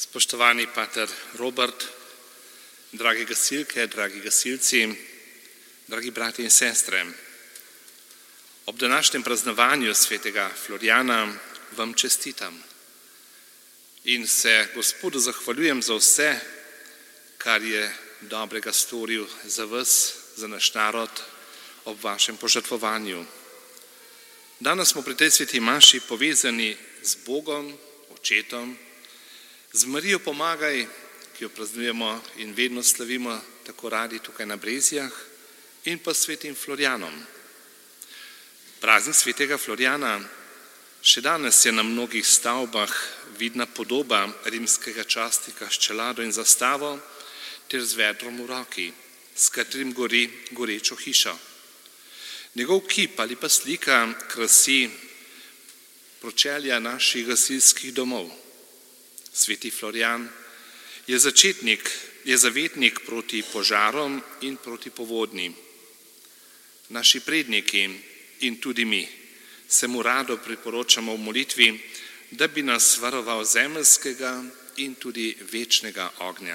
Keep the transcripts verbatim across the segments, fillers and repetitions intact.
Spoštovani pater Robert, dragi gasilke, dragi gasilci, dragi bratje in sestre. Ob današnjem praznovanju svetega Florijana vam čestitam in se Gospodu zahvaljujem za vse, kar je dobrega storil za vas, za naš narod ob vašem požrtvovanju. Danes smo pri tej sveti maši povezani z Bogom, Očetom, z Marijo Pomagaj, ki jo praznujemo in vedno slavimo tako radi tukaj na Brezjah, in pa svetim Florijanom. Praznik svetega Florijana, še danes je na mnogih stavbah vidna podoba rimskega častnika s čelado in zastavo ter z vedrom v roki, s katerim gori gorečo hišo. Njegov kip ali pa slika krasi pročelja naših gasilskih domov. Sveti Florijan je začetnik, je zavetnik proti požarom in proti povodni. Naši predniki in tudi mi se mu rado priporočamo v molitvi, da bi nas varoval zemeljskega in tudi večnega ognja.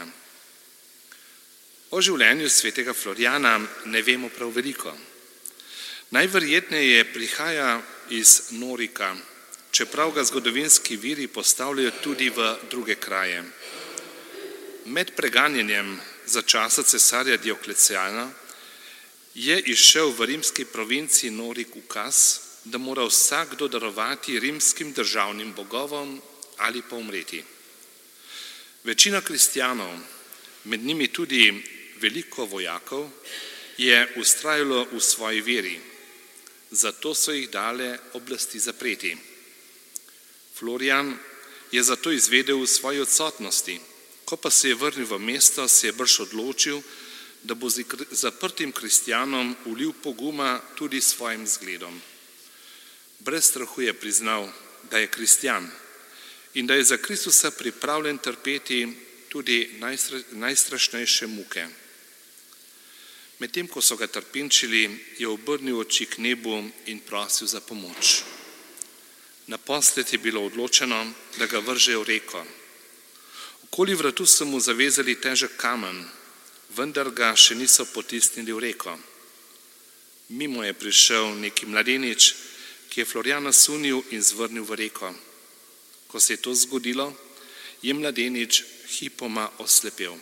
O življenju svetega Florijana ne vemo prav veliko. Najverjetneje prihaja iz Norika, čeprav ga zgodovinski viri postavljajo tudi v druge kraje. Med preganjanjem za časa cesarja Dioklecijana je izšel v rimski provinciji Norik ukaz, da mora vsakdo darovati rimskim državnim bogovom ali pa umreti. Večina kristjanov, med njimi tudi veliko vojakov, je vztrajalo v svoji veri, zato so jih dale oblasti zapreti. Florijan je zato izvedel v svoji odsotnosti, ko pa se je vrnil v mesto, se je brž odločil, da bo z zaprtim kristjanom ulil poguma tudi svojim zgledom. Brez strahu je priznal, da je kristjan in da je za Kristusa pripravljen trpeti tudi najstrašnejše muke. Medtem, ko so ga trpinčili, je obrnil oči k nebu in prosil za pomoč. Naposled je bilo odločeno, da ga vržejo v reko. Okoli vratu so mu zavezali težek kamen, vendar ga še niso potisnili v reko. Mimo je prišel neki mladenič, ki je Florijana sunil in zvrnil v reko. Ko se je to zgodilo, je mladenič hipoma oslepel.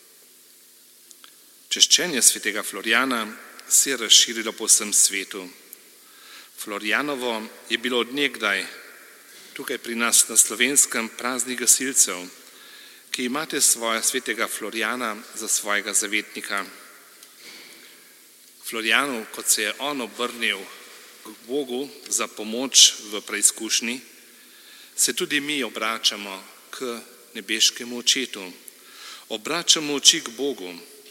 Češčenje svetega Florijana se je razširilo po vsem svetu. Florijanovo je bilo od nekdaj tukaj pri nas na Slovenskem praznik gasilcev, ki imate svoja svetega Florijana za svojega zavetnika. Florijanu, kot se je on obrnil k Bogu za pomoč v preizkušnji, se tudi mi obračamo k nebeškemu Očetu. Obračamo oči k Bogu,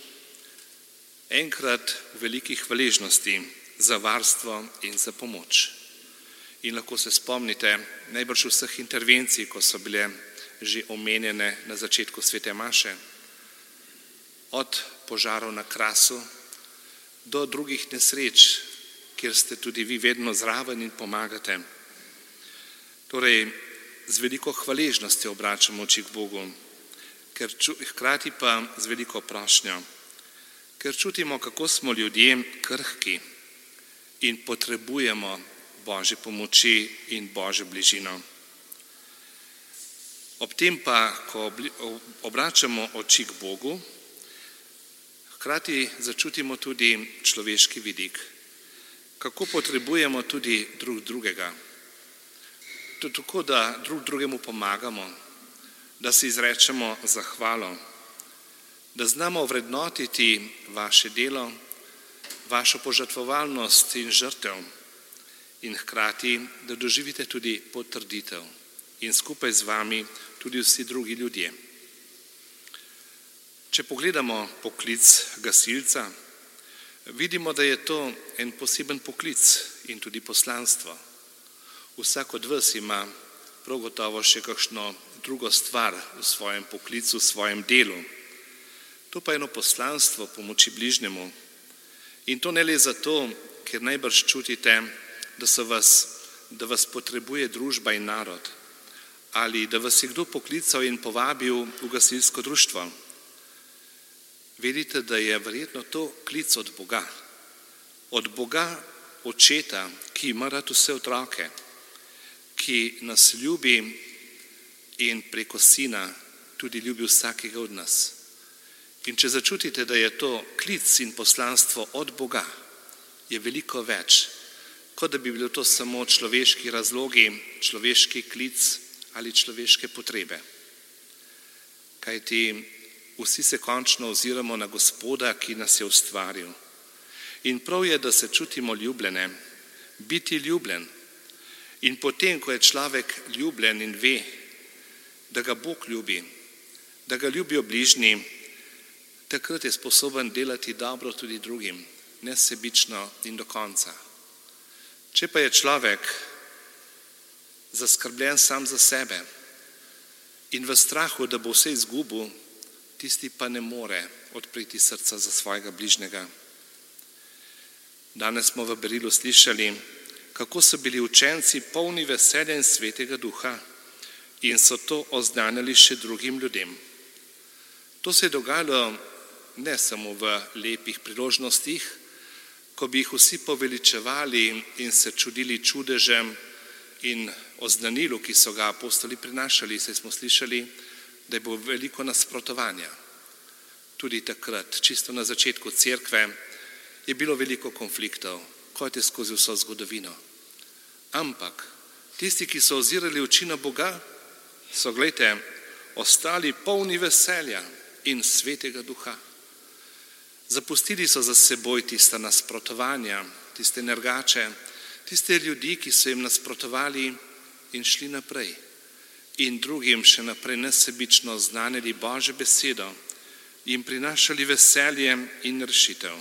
enkrat velikih hvaležnosti za varstvo in za pomoč. In lahko se spomnite najbrž vseh intervencij, ko so bile že omenjene na začetku svete maše, od požarov na Krasu do drugih nesreč, kjer ste tudi vi vedno zraven in pomagate. Torej, z veliko hvaležnostjo obračamo oči k Bogu, ker hkrati pa z veliko prošnjo, ker čutimo, kako smo ljudje krhki in potrebujemo Božje pomoči in Božjo bližino. Ob tem pa, ko obračamo oči k Bogu, hkrati začutimo tudi človeški vidik, kako potrebujemo tudi drug drugega. Tako, da drug drugemu pomagamo, da si izrečemo zahvalo, da znamo vrednotiti vaše delo, vašo požrtvovalnost in žrtev in hkrati, da doživite tudi potrditev in skupaj z vami tudi vsi drugi ljudje. Če pogledamo poklic gasilca, vidimo, da je to en poseben poklic in tudi poslanstvo. Vsak od vas ima prav gotovo še kakšno drugo stvar v svojem poklicu, v svojem delu. To pa je eno poslanstvo pomoči bližnjemu. In to ne le zato, ker najbrž čutite, da, so vas, da vas potrebuje družba in narod, ali da vas je kdo poklical in povabil v gasilsko društvo. Vedite, da je verjetno to klic od Boga. Od Boga, Očeta, ki ima rad vse otroke, ki nas ljubi in preko Sina tudi ljubi vsakega od nas. In če začutite, da je to klic in poslanstvo od Boga, je veliko več, kot da bi bilo to samo človeški razlogi, človeški klic ali človeške potrebe. Kajti vsi se končno oziramo na Gospoda, ki nas je ustvaril. In prav je, da se čutimo ljubljene, biti ljubljen. In potem, ko je človek ljubljen in ve, da ga Bog ljubi, da ga ljubijo bližnji, takrat je sposoben delati dobro tudi drugim, nesebično in do konca. Če pa je človek zaskrbljen sam za sebe in v strahu, da bo vse izgubil, tisti pa ne more odpreti srca za svojega bližnjega. Danes smo v berilu slišali, kako so bili učenci polni veselja in Svetega Duha in so to oznanjali še drugim ljudem. To se je dogajalo ne samo v lepih priložnostih, ko bi jih vsi poveličevali in se čudili čudežem in oznanilu, ki so ga apostoli prinašali, saj smo slišali, da je bilo veliko nasprotovanja. Tudi takrat, čisto na začetku cerkve, je bilo veliko konfliktov, kot je skozi vso zgodovino. Ampak tisti, ki so ozirali oči na Boga, so, glejte, ostali polni veselja in Svetega Duha. Zapustili so za seboj tista nasprotovanja, tiste nergače, tiste ljudi, ki so jim nasprotovali in šli naprej. In drugim še naprej nesebično znanili Božjo besedo, jim prinašali veselje in rešitev.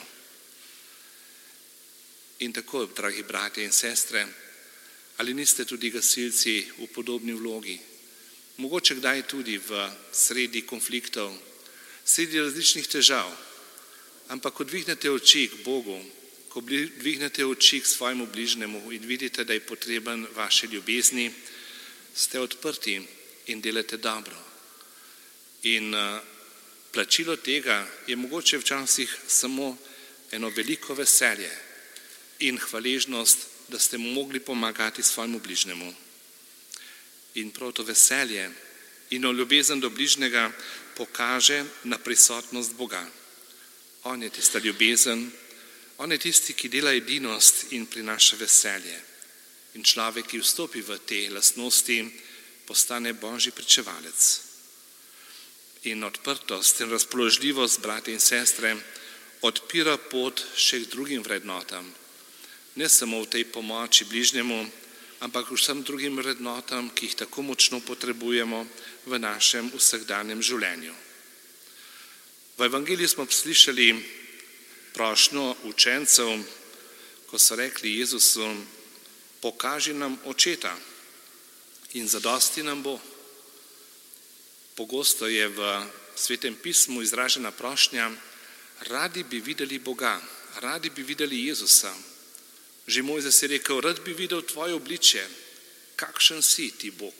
In tako, dragi bratje in sestre, ali niste tudi gasilci v podobni vlogi? Mogoče kdaj tudi v sredi konfliktov, sredi različnih težav, ampak ko dvignete oči k Bogu, ko dvignete oči k svojemu bližnjemu in vidite, da je potreben vaše ljubezni, ste odprti in delate dobro. In plačilo tega je mogoče včasih samo eno veliko veselje in hvaležnost, da ste mogli pomagati svojemu bližnjemu. In prav to veselje in ljubezen do bližnjega pokaže na prisotnost Boga. On je tista ljubezen, on je tisti, ki dela edinost in prinaša veselje. In človek, ki vstopi v te lastnosti, postane Božji pričevalec. In odprtost in razpoložljivost, brate in sestre, odpira pot še k drugim vrednotam. Ne samo v tej pomoči bližnjemu, ampak vsem drugim vrednotam, ki jih tako močno potrebujemo v našem vsakdanjem življenju. V Evangeliju smo slišali prošnjo učencev, ko so rekli Jezusu, pokaži nam Očeta in zadosti nam bo. Pogosto je v Svetem pismu izražena prošnja, radi bi videli Boga, radi bi videli Jezusa. Že Mojzes je rekel, rad bi videl tvoje obličje, kakšen si ti Bog.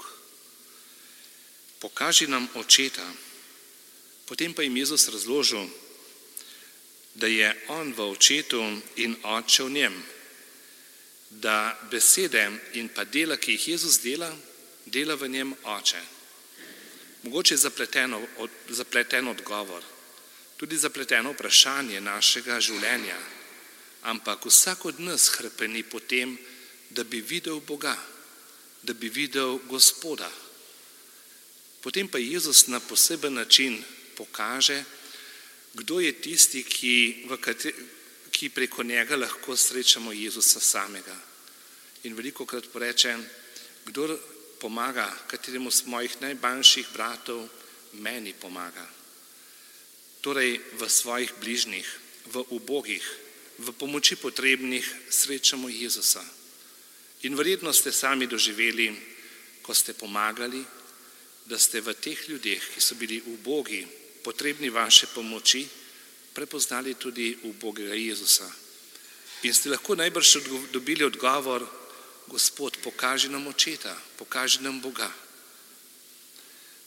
Pokaži nam Očeta. Potem pa jim Jezus razložil, da je on v Očetu in Oče v njem. Da besede in pa dela, ki jih Jezus dela, dela v njem Oče. Mogoče je zapleteno, zapleten odgovor, tudi zapleteno vprašanje našega življenja, ampak vsak od nas hrepeni po tem, da bi videl Boga, da bi videl Gospoda. Potem pa Jezus na poseben način pokaže, kdo je tisti, ki, v kater, ki preko njega lahko srečamo Jezusa samega. In velikokrat poreče, kdor pomaga kateremu z mojih najmanjših bratov, meni pomaga. Torej v svojih bližnjih, v ubogih, v pomoči potrebnih srečamo Jezusa. In verjetno ste sami doživeli, ko ste pomagali, da ste v teh ljudeh, ki so bili ubogi, potrebni vaše pomoči, prepoznali tudi ubogega Jezusa. In ste lahko najbrž dobili odgovor, Gospod, pokaži nam Očeta, pokaži nam Boga.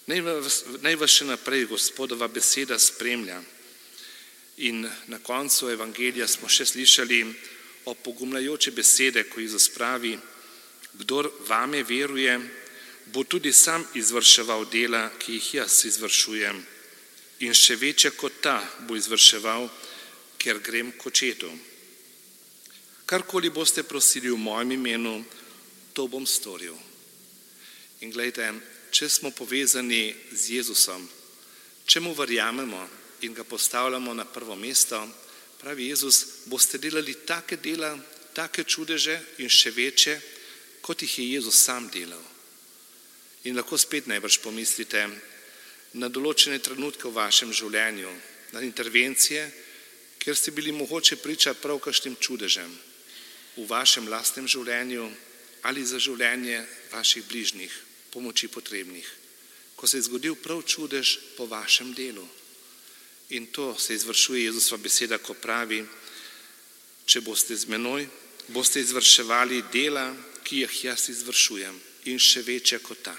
Naj vas, naj vas še naprej Gospodova beseda spremlja. In na koncu evangelija smo še slišali opogumljajoče besede, ko Jezus pravi: kdor vame veruje, bo tudi sam izvrševal dela, ki jih jaz izvršujem. In še večje kot ta bo izvrševal, ker grem k Očetu. Karkoli boste prosili v mojem imenu, to bom storil. In glejte, če smo povezani z Jezusom, če mu verjamemo in ga postavljamo na prvo mesto, pravi Jezus, boste delali take dela, take čudeže in še večje, kot jih je Jezus sam delal. In lahko spet najbrž pomislite na določene trenutke v vašem življenju, na intervencije, kjer ste bili mogoče priča prav kakšnim čudežem v vašem lastnem življenju ali za življenje vaših bližnjih, pomoči potrebnih, ko se je zgodil prav čudež po vašem delu. In to se izvršuje Jezusova beseda, ko pravi: če boste z menoj, boste izvrševali dela, ki jih jaz izvršujem, in še večja kot ta.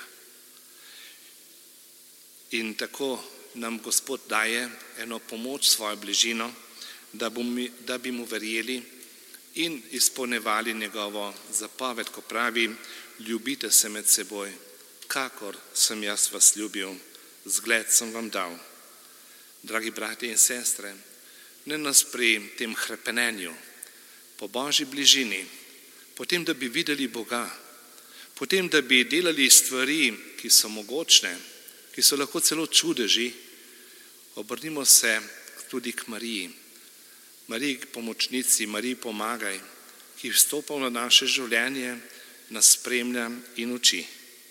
In tako nam Gospod daje eno pomoč, svojo bližino, da, bomi, da bi mu verjeli in izpolnevali njegovo zapoved, ko pravi: ljubite se med seboj, kakor sem jaz vas ljubil, zgled sem vam dal. Dragi bratje in sestre, ne nas pri tem hrepenenju, po Božji bližini, po tem, da bi videli Boga, po tem, da bi delali stvari, ki so mogočne, ki so lahko celo čudeži, obrnimo se tudi k Mariji. Mariji pomočnici, Mariji pomagaj, ki vstopa v naše življenje, nas spremlja in uči.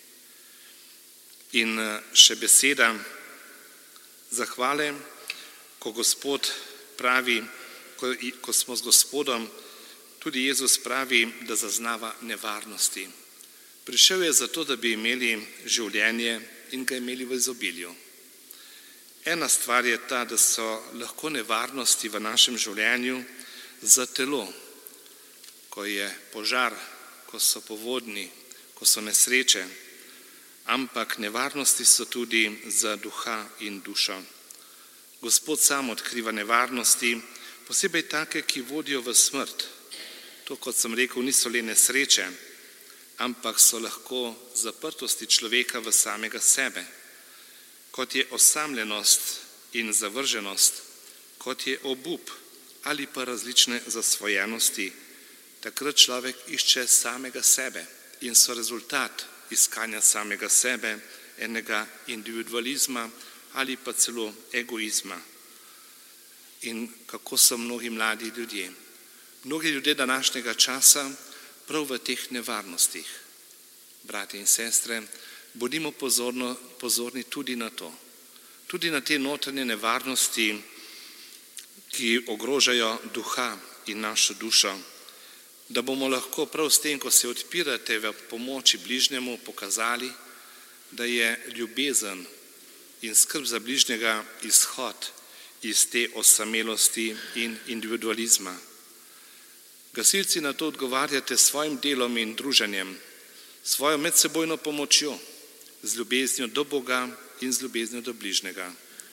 In še beseda zahvale, ko Gospod pravi, ko, ko smo z Gospodom, tudi Jezus pravi, da zaznava nevarnosti. Prišel je zato, da bi imeli življenje in ga imeli v izobilju. Ena stvar je ta, da so lahko nevarnosti v našem življenju za telo, ko je požar, ko so povodni, ko so nesreče, ampak nevarnosti so tudi za duha in dušo. Gospod sam odkriva nevarnosti, posebej take, ki vodijo v smrt. To, kot sem rekel, niso le nesreče, ampak so lahko zaprtosti človeka v samega sebe, kot je osamljenost in zavrženost, kot je obup ali pa različne zasvojenosti. Takrat človek išče samega sebe in so rezultat iskanja samega sebe, enega individualizma ali pa celo egoizma. In kako so mnogi mladi ljudje. Mnogi ljudje današnjega časa prav v teh nevarnostih. Bratje in sestre, bodimo pozorno, pozorni tudi na to. Tudi na te notranje nevarnosti, ki ogrožajo duha in našo dušo. Da bomo lahko prav s tem, ko se odpirate v pomoči bližnjemu, pokazali, da je ljubezen in skrb za bližnjega izhod iz te osamelosti in individualizma. Gasilci na to odgovarjate s svojim delom in druženjem, svojo medsebojno pomočjo, z ljubeznijo do Boga in z ljubeznijo do bližnjega.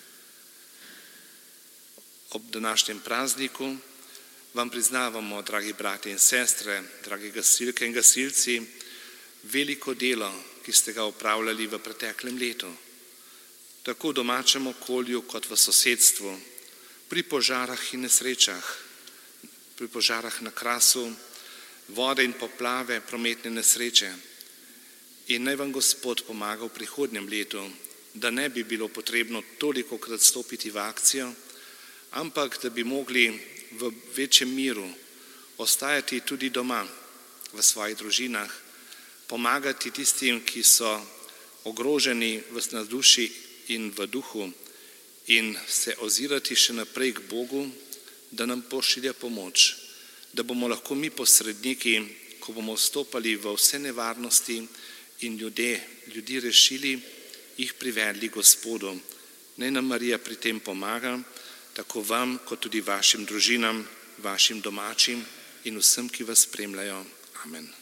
Ob današnjem prazniku vam priznavamo, dragi bratje in sestre, dragi gasilke in gasilci, veliko delo, ki ste ga opravljali v preteklem letu, tako v domačem okolju kot v sosedstvu, pri požarah in nesrečah, pri požarah na Krasu, vode in poplave, prometne nesreče. In naj vam Gospod pomaga v prihodnjem letu, da ne bi bilo potrebno tolikokrat stopiti v akcijo, ampak da bi mogli v večjem miru ostajati tudi doma v svojih družinah, pomagati tistim, ki so ogroženi na duši in v duhu, in se ozirati še naprej k Bogu, da nam pošilja pomoč, da bomo lahko mi posredniki, ko bomo vstopali v vse nevarnosti in ljudje, ljudi rešili, jih privedli Gospodu. Naj nam Marija pri tem pomaga, tako vam, kot tudi vašim družinam, vašim domačim in vsem, ki vas spremljajo. Amen.